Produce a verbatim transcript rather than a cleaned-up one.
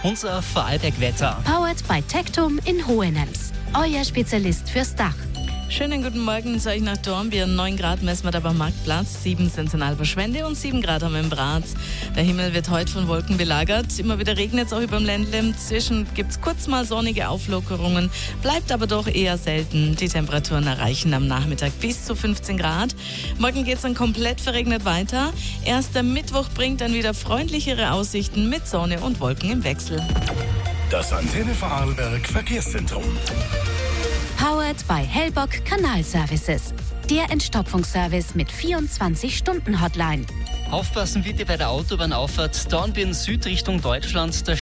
unser Vorarlberg-Wetter. Powered by Tectum in Hohenems. Euer Spezialist fürs Dach. Schönen guten Morgen zu euch nach Dornbirn. neun Grad messen wir da beim Marktplatz, sieben sind es in Alberschwende und sieben Grad haben wir im Graz. Der Himmel wird heute von Wolken belagert. Immer wieder regnet es auch über dem Ländle. Zwischen gibt es kurz mal sonnige Auflockerungen, bleibt aber doch eher selten. Die Temperaturen erreichen am Nachmittag bis zu fünfzehn Grad. Morgen geht es dann komplett verregnet weiter. Erst der Mittwoch bringt dann wieder freundlichere Aussichten mit Sonne und Wolken im Wechsel. Das Antenne Vorarlberg Verkehrszentrum. Powered by Hellbock Kanalservices. Der Entstopfungsservice mit vierundzwanzig Stunden Hotline. Aufpassen bitte bei der Autobahnauffahrt Dornbirn Süd Richtung Deutschland. Da